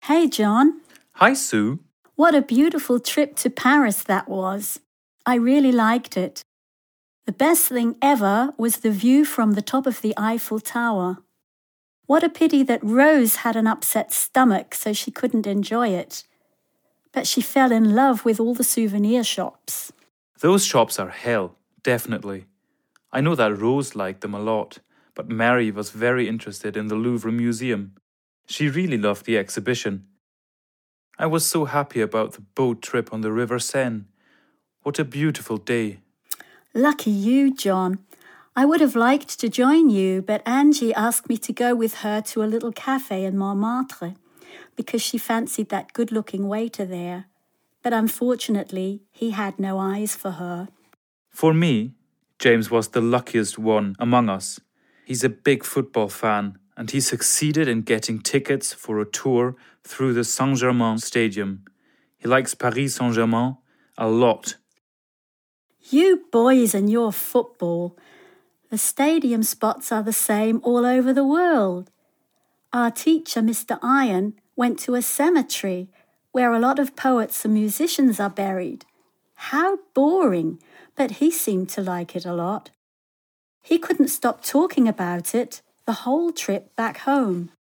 Hey, John. Hi, Sue. What a beautiful trip to Paris that was. I really liked it. The best thing ever was the view from the top of the Eiffel Tower. What a pity that Rose had an upset stomach so she couldn't enjoy it. But she fell in love with all the souvenir shops. Those shops are hell, definitely. I know that Rose liked them a lot, but Mary was very interested in the Louvre Museum. She really loved the exhibition. I was so happy about the boat trip on the River Seine. What a beautiful day. Lucky you, John. I would have liked to join you, but Angie asked me to go with her to a little cafe in Montmartre because she fancied that good-looking waiter there. But unfortunately, he had no eyes for her. For me, James was the luckiest one among us. He's a big football fan, and he succeeded in getting tickets for a tour through the Saint-Germain Stadium. He likes Paris Saint-Germain a lot. You boys and your football. The stadium spots are the same all over the world. Our teacher, Mr. Iron, went to a cemetery where a lot of poets and musicians are buried. How boring, but he seemed to like it a lot. He couldn't stop talking about it the whole trip back home.